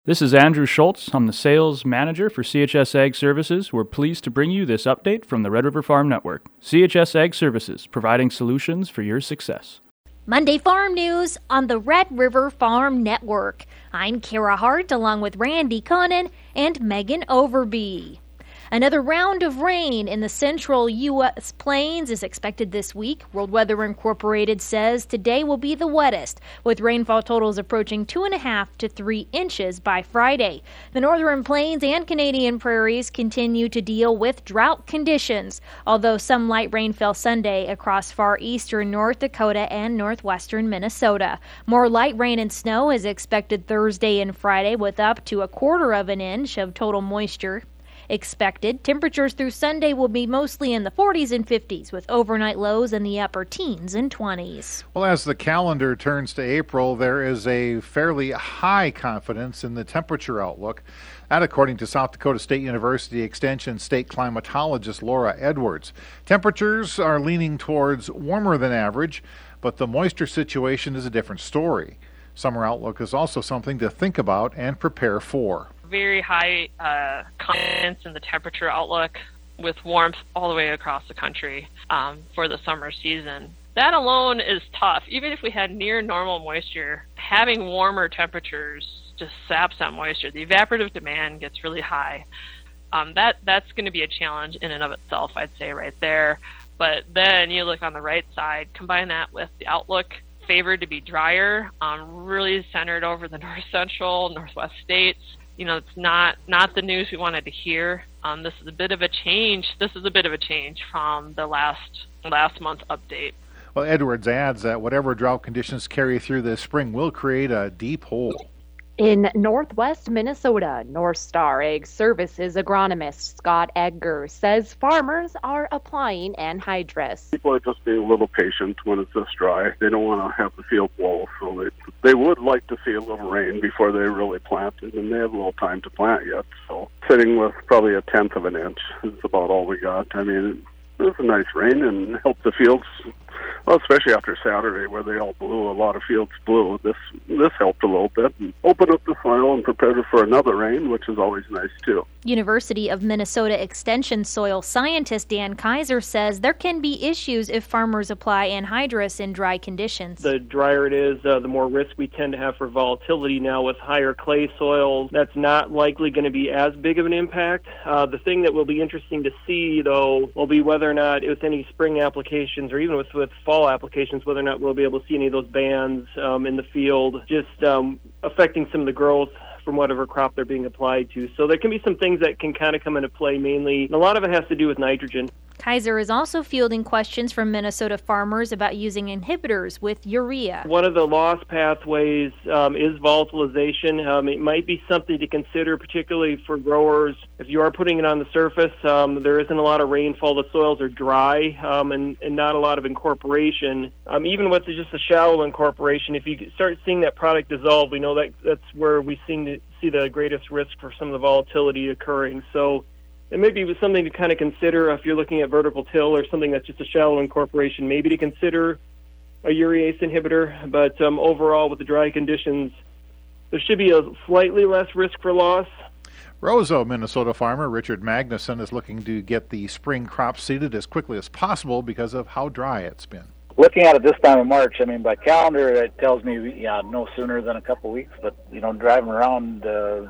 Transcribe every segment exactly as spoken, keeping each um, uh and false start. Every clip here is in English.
This is Andrew Schultz. I'm the sales manager for C H S Ag Services. We're pleased to bring you this update from the Red River Farm Network. C H S Ag Services, providing solutions for your success. Monday Farm News on the Red River Farm Network. I'm Kara Hart along with Randy Connon and Megan Overby. Another round of rain in the central U S plains is expected this week. World Weather Incorporated says today will be the wettest, with rainfall totals approaching two and a half to three inches by Friday. The northern plains and Canadian prairies continue to deal with drought conditions, although some light rain fell Sunday across far eastern North Dakota and northwestern Minnesota. More light rain and snow is expected Thursday and Friday, with up to a quarter of an inch of total moisture expected. Temperatures through Sunday will be mostly in the forties and fifties, with overnight lows in the upper teens and twenties. Well, as the calendar turns to April, there is a fairly high confidence in the temperature outlook. That, according to South Dakota State University Extension state climatologist Laura Edwards. Temperatures are leaning towards warmer than average, but the moisture situation is a different story. Summer outlook is also something to think about and prepare for. Very high uh, confidence in the temperature outlook with warmth all the way across the country um, for the summer season. That alone is tough. Even if we had near normal moisture, having warmer temperatures just saps that moisture. The evaporative demand gets really high. Um, that that's going to be a challenge in and of itself, I'd say, right there. But then you look on the right side, combine that with the outlook favored to be drier, um, really centered over the north central, northwest states. You know, it's not, not the news we wanted to hear. Um, this is a bit of a change. This is a bit of a change from the last last month update. Well, Edwards adds that whatever drought conditions carry through this spring will create a deep hole. In northwest Minnesota, North Star Ag Services agronomist Scott Edgar says farmers are applying anhydrous. People are just being a little patient when it's this dry. They don't want to have the field blow, so they, they would like to see a little rain before they really plant it, and they have a little time to plant yet. So sitting with probably a tenth of an inch is about all we got. I mean, it was a nice rain and helped the fields. Well, especially after Saturday where they all blew, a lot of fields blew. This this helped a little bit and opened up the soil and prepared it for another rain, which is always nice too. University of Minnesota Extension soil scientist Dan Kaiser says there can be issues if farmers apply anhydrous in dry conditions. The drier it is, uh, the more risk we tend to have for volatility. Now with higher clay soils, that's not likely going to be as big of an impact. Uh, the thing that will be interesting to see, though, will be whether or not with any spring applications or even with, with fall applications, whether or not we'll be able to see any of those bands um, in the field, just um, affecting some of the growth from whatever crop they're being applied to. So there can be some things that can kind of come into play mainly. And a lot of it has to do with nitrogen. Kaiser is also fielding questions from Minnesota farmers about using inhibitors with urea. One of the loss pathways um, is volatilization. Um, it might be something to consider, particularly for growers. If you are putting it on the surface, um, there isn't a lot of rainfall. The soils are dry um, and, and not a lot of incorporation. Um, even with just a shallow incorporation, if you start seeing that product dissolve, we know that that's where we seem to see the greatest risk for some of the volatility occurring. So it may be something to kind of consider if you're looking at vertical till or something that's just a shallow incorporation, maybe to consider a urease inhibitor. But um, overall, with the dry conditions, there should be a slightly less risk for loss. Roseau, Minnesota farmer Richard Magnuson is looking to get the spring crop seeded as quickly as possible because of how dry it's been. Looking at it this time of March, I mean, by calendar, it tells me, yeah, no sooner than a couple of weeks. But, you know, driving around, uh,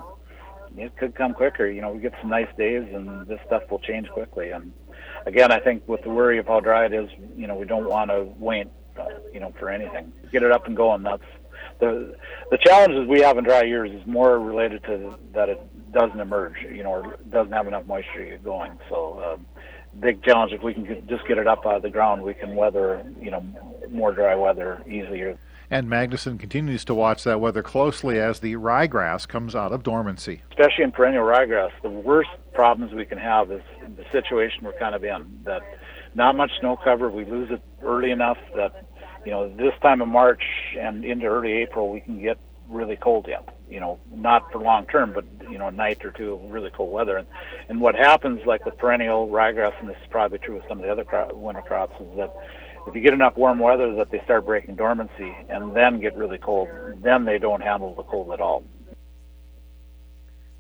it could come quicker. You know, we get some nice days, and this stuff will change quickly. And, again, I think with the worry of how dry it is, you know, we don't want to wait, uh, you know, for anything. Get it up and going. That's the the challenges we have in dry years is more related to that it doesn't emerge, you know, or doesn't have enough moisture to get going. So, um, big challenge. If we can get, just get it up out of the ground, we can weather, you know, more dry weather easier. And Magnuson continues to watch that weather closely as the ryegrass comes out of dormancy. Especially in perennial ryegrass, the worst problems we can have is the situation we're kind of in, that not much snow cover, we lose it early enough that, you know, this time of March and into early April, we can get really cold yet. You know, not for long term, but, you know, a night or two of really cold weather. And, and what happens, like with perennial ryegrass, and this is probably true with some of the other crop, winter crops, is that if you get enough warm weather that they start breaking dormancy and then get really cold, then they don't handle the cold at all.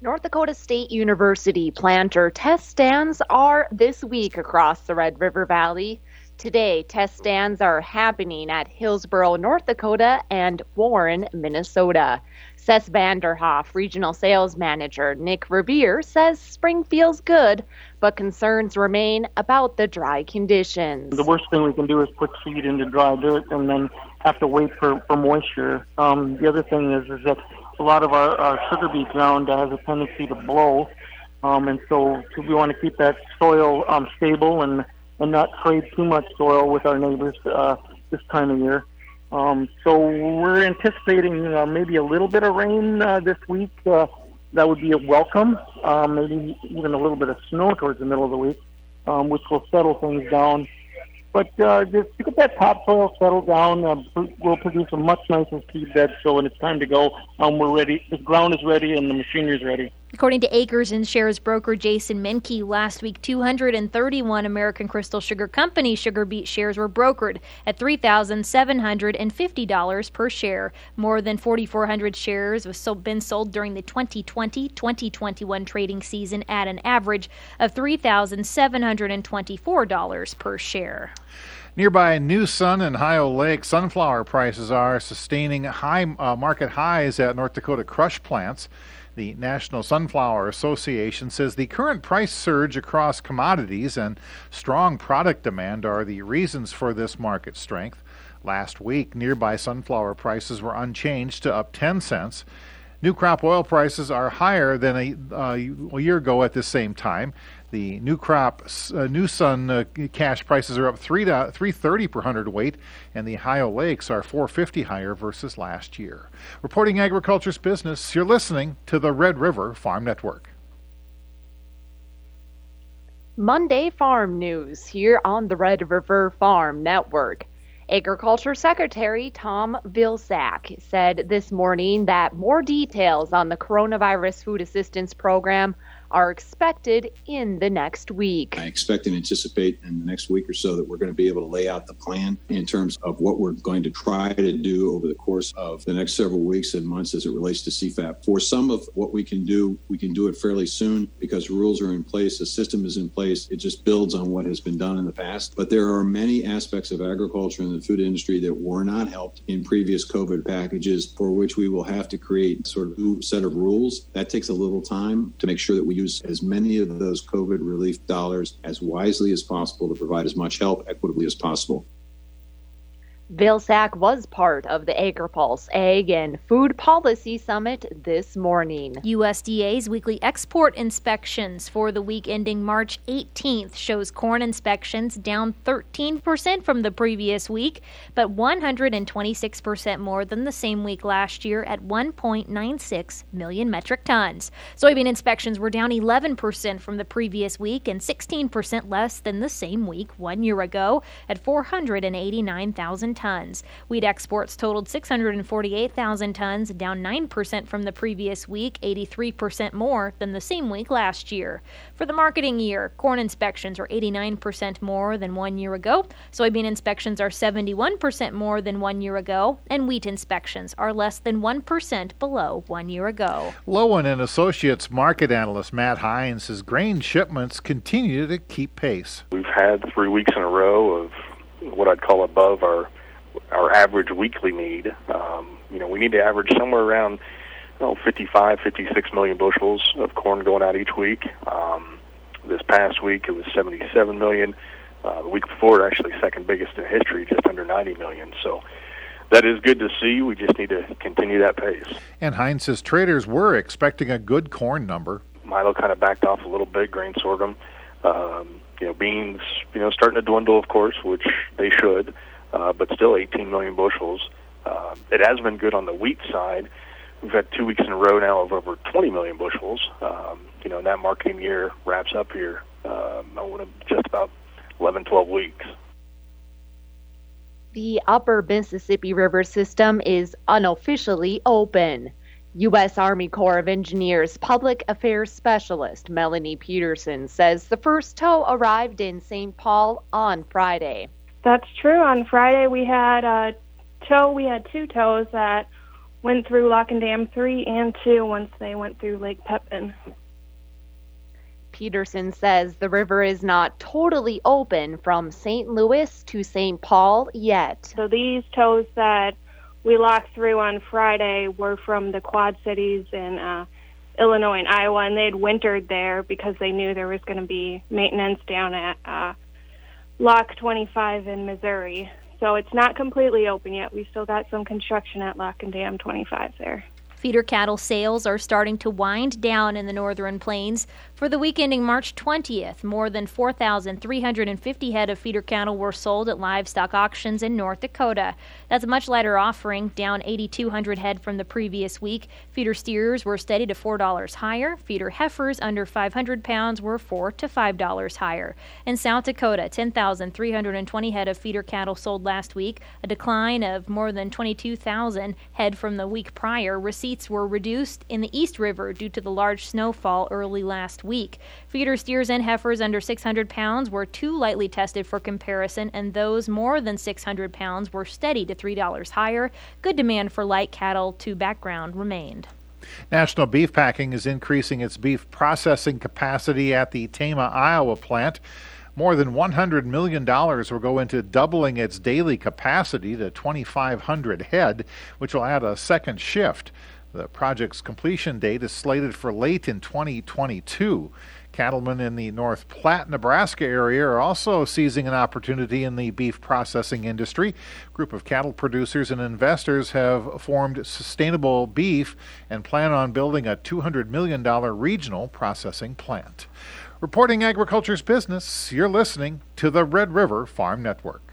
North Dakota State University planter test stands are this week across the Red River Valley. Today, test stands are happening at Hillsboro, North Dakota, and Warren, Minnesota. Seth Vanderhoff, Regional Sales Manager Nick Revere, says spring feels good, but concerns remain about the dry conditions. The worst thing we can do is put seed into dry dirt and then have to wait for, for moisture. Um, the other thing is, is that a lot of our, our sugar beet ground has a tendency to blow, um, and so we want to keep that soil um, stable and, and not trade too much soil with our neighbors uh, this time of year. Um, so we're anticipating uh, maybe a little bit of rain uh, this week. Uh, that would be a welcome, uh, maybe even a little bit of snow towards the middle of the week, um, which will settle things down. But uh, just to get that topsoil settled down, uh, we'll produce a much nicer seed bed. So when it's time to go, um, we're ready. The ground is ready and the machinery is ready. According to Acres and Shares broker Jason Menke, last week two hundred thirty-one American Crystal Sugar Company sugar beet shares were brokered at three thousand seven hundred fifty dollars per share. More than four thousand four hundred shares have been sold during the twenty twenty twenty twenty-one trading season at an average of three thousand seven hundred twenty-four dollars per share. Nearby New Sun and Ohio Lake, sunflower prices are sustaining high uh, market highs at North Dakota crush plants. The National Sunflower Association says the current price surge across commodities and strong product demand are the reasons for this market strength. Last week, nearby sunflower prices were unchanged to up ten cents. New crop oil prices are higher than a, uh, a year ago at the same time. The new crop, uh, New Sun uh, cash prices are up three to three thirty per hundredweight, and the Ohio Lakes are four fifty higher versus last year. Reporting agriculture's business, you're listening to the Red River Farm Network. Monday Farm News here on the Red River Farm Network. Agriculture Secretary Tom Vilsack said this morning that more details on the Coronavirus Food Assistance Program are expected in the next week. I expect and anticipate in the next week or so that we're going to be able to lay out the plan in terms of what we're going to try to do over the course of the next several weeks and months as it relates to C FAP. For some of what we can do, we can do it fairly soon because rules are in place, the system is in place. It just builds on what has been done in the past. But there are many aspects of agriculture and the food industry that were not helped in previous COVID packages for which we will have to create sort of a new set of rules. That takes a little time to make sure that we use as many of those COVID relief dollars as wisely as possible to provide as much help equitably as possible. Vilsack was part of the AgriPulse Ag and Food Policy Summit this morning. U S D A's weekly export inspections for the week ending March eighteenth shows corn inspections down thirteen percent from the previous week, but one hundred twenty-six percent more than the same week last year at one point nine six million metric tons. Soybean inspections were down eleven percent from the previous week and sixteen percent less than the same week one year ago at four hundred eighty-nine thousand tons. Wheat exports totaled six hundred forty-eight thousand tons, down nine percent from the previous week, eighty-three percent more than the same week last year. For the marketing year, corn inspections are eighty-nine percent more than one year ago, soybean inspections are seventy-one percent more than one year ago, and wheat inspections are less than one percent below one year ago. Lowen and Associates market analyst Matt Hines says grain shipments continue to keep pace. We've had three weeks in a row of what I'd call above our our average weekly need. Um, you know, we need to average somewhere around oh, fifty-five, fifty-six million bushels of corn going out each week. Um, this past week it was seventy-seven million. Uh, the week before, actually second biggest in history, just under ninety million. So that is good to see. We just need to continue that pace. And Hines says traders were expecting a good corn number. Milo kind of backed off a little bit, grain sorghum. Um, you know, beans, you know, starting to dwindle, of course, which they should. Uh, but still eighteen million bushels. Uh, it has been good on the wheat side. We've had two weeks in a row now of over twenty million bushels. Um, you know, and that marketing year wraps up here, um, I want to just about eleven, twelve weeks. The upper Mississippi River system is unofficially open. U S Army Corps of Engineers Public Affairs Specialist Melanie Peterson says the first tow arrived in Saint Paul on Friday. That's true. On Friday we had a tow. We had two tows that went through Lock and Dam three and two once they went through Lake Pepin. Peterson says the river is not totally open from Saint Louis to Saint Paul yet. So these tows that we locked through on Friday were from the Quad Cities in uh, Illinois and Iowa, and they had wintered there because they knew there was going to be maintenance down at uh, Lock twenty-five in Missouri. So it's not completely open yet. We still got some construction at Lock and Dam twenty-five there. Feeder cattle sales are starting to wind down in the Northern Plains. For the week ending March twentieth, more than four thousand three hundred fifty head of feeder cattle were sold at livestock auctions in North Dakota. That's a much lighter offering, down eight thousand two hundred head from the previous week. Feeder steers were steady to four dollars higher. Feeder heifers under five hundred pounds were four to five dollars higher. In South Dakota, ten thousand three hundred twenty head of feeder cattle sold last week, a decline of more than twenty-two thousand head from the week prior. Receipts were reduced in the East River due to the large snowfall early last week. Feeder steers and heifers under six hundred pounds were too lightly tested for comparison, and those more than six hundred pounds were steady to three dollars higher. Good demand for light cattle to background remained. National Beef Packing is increasing its beef processing capacity at the Tama, Iowa plant. More than one hundred million dollars will go into doubling its daily capacity to twenty-five hundred head, which will add a second shift. The project's completion date is slated for late in twenty twenty-two. Cattlemen in the North Platte, Nebraska area are also seizing an opportunity in the beef processing industry. A group of cattle producers and investors have formed Sustainable Beef and plan on building a two hundred million dollars regional processing plant. Reporting agriculture's business, you're listening to the Red River Farm Network.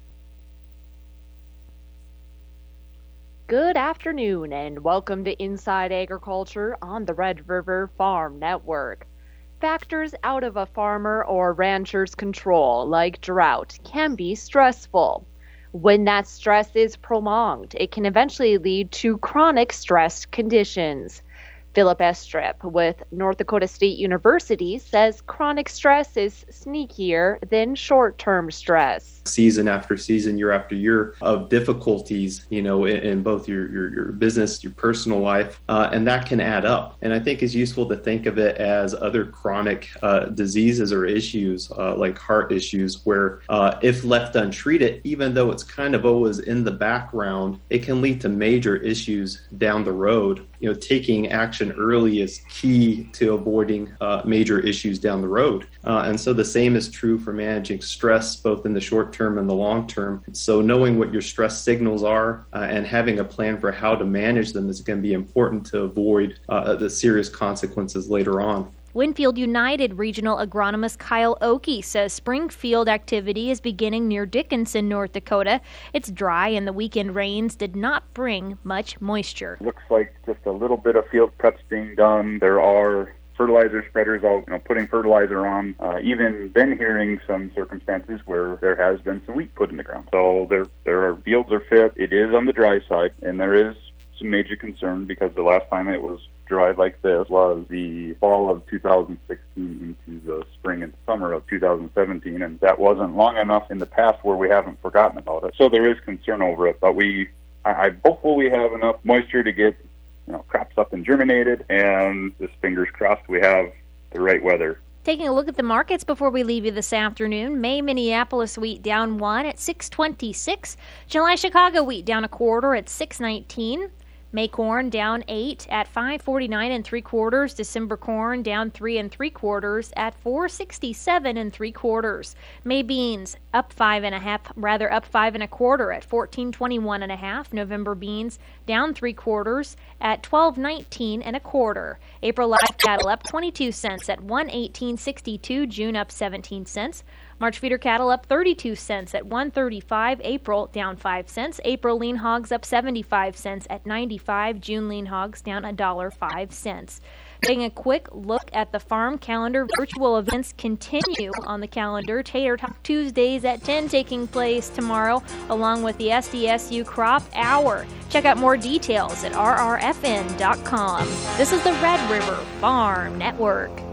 Good afternoon and welcome to Inside Agriculture on the Red River Farm Network. Factors out of a farmer or rancher's control, like drought, can be stressful. When that stress is prolonged, it can eventually lead to chronic stress conditions. Philip Estrip with North Dakota State University says chronic stress is sneakier than short-term stress. Season after season, year after year of difficulties, you know, in, in both your, your, your business, your personal life, uh, and that can add up. And I think it's useful to think of it as other chronic uh, diseases or issues uh, like heart issues, where uh, if left untreated, even though it's kind of always in the background, it can lead to major issues down the road. You know, taking action early is key to avoiding uh, major issues down the road. Uh, and so the same is true for managing stress, both in the short term and the long term. So knowing what your stress signals are uh, and having a plan for how to manage them is going to be important to avoid uh, the serious consequences later on. Winfield United Regional Agronomist Kyle Oakey says springfield activity is beginning near Dickinson, North Dakota. It's dry and the weekend rains did not bring much moisture. Looks like just a little bit of field preps being done. There are fertilizer spreaders out, you know, putting fertilizer on. Uh, even been hearing some circumstances where there has been some wheat put in the ground. So there, there are fields are fit. It is on the dry side, and there is some major concern because the last time it was dry like this was the fall of two thousand sixteen into the spring and summer of two thousand seventeen, and that wasn't long enough in the past where we haven't forgotten about it. So there is concern over it, but we, I, I'm hopeful we have enough moisture to get, you know, crops up and germinated, and just fingers crossed we have the right weather. Taking a look at the markets before we leave you this afternoon. May Minneapolis wheat down one at six twenty-six. July Chicago wheat down a quarter at six nineteen. May corn down eight at five forty-nine and three quarters. December corn down three and three quarters at four sixty-seven and three quarters. May beans up five and a half, rather up five and a quarter at fourteen twenty-one and a half. November beans down three quarters at twelve nineteen and a quarter. April live cattle up twenty-two cents at one eighteen sixty-two. June up seventeen cents. March feeder cattle up thirty-two cents at one thirty-five. April down five cents. April lean hogs up seventy-five cents at ninety-five. June lean hogs down one dollar and five cents. Taking a quick look at the farm calendar, virtual events continue on the calendar. Tater Talk Tuesdays at ten taking place tomorrow, along with the S D S U Crop Hour. Check out more details at R R F N dot com. This is the Red River Farm Network.